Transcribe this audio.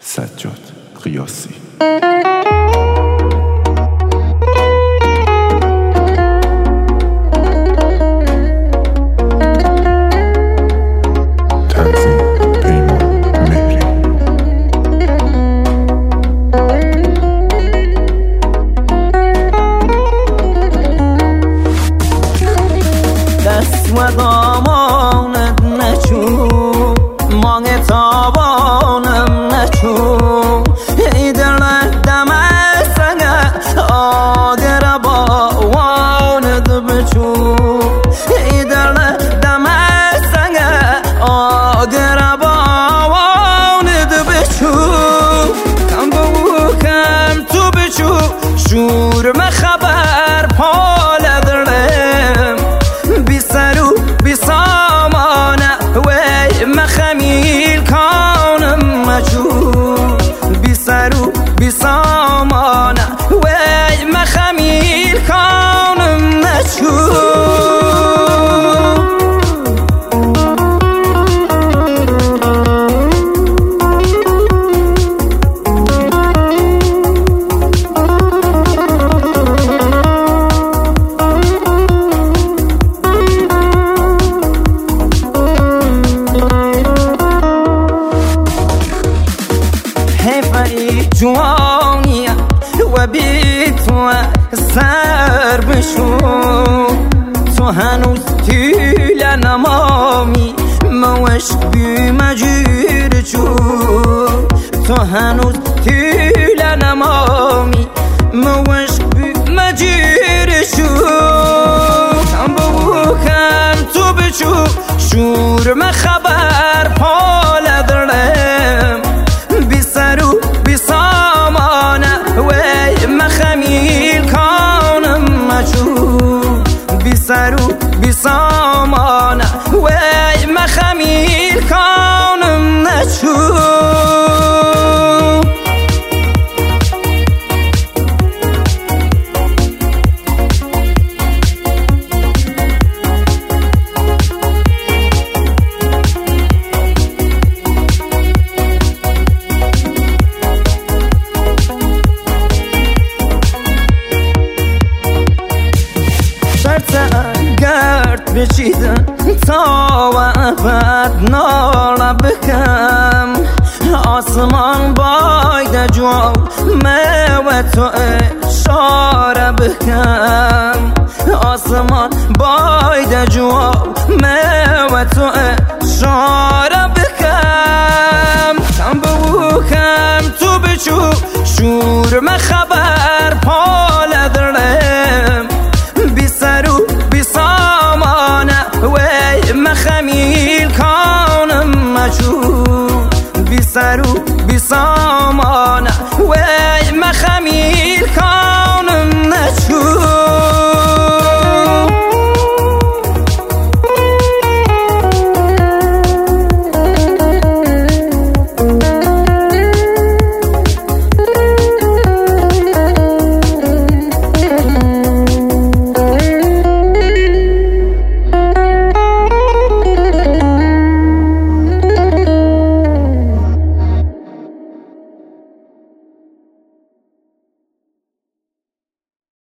سجاد قیاسی. و دامانت نچو مانگ تابانم نچو ای دل دم سنگ آگر باوانت بچو ای دل دم سنگ آگر باوانت بچو کم بو کم تو بچو شور مخبر پال درم بی سرو بی سامانه وی مخمیل کانم مجو بی سرو بی سامانه وی مخمیل کانم مجو جوانی و بی تو سر بشو تو هنوز تیل نمامی موش بی مجیر چو تو هنوز تیل نمامی موش بی مجیر چو کم بو کم تو بچو شور مخبر پال درم بی سرو بی سامانه وی مخمیل کانم مجو بی سرو بی سامانه وی مخمیل کانم نچو گرد بچیدن تا و ابد ناله بکم آسمان باید جو و تو اشاره بکم آسمان باید جو و تو اشاره بکم کم بو کم تو بچو شور مخبر پال درم بی سرو بی سامانه وی مخمیل کانم مجو بی سرو بی سامانه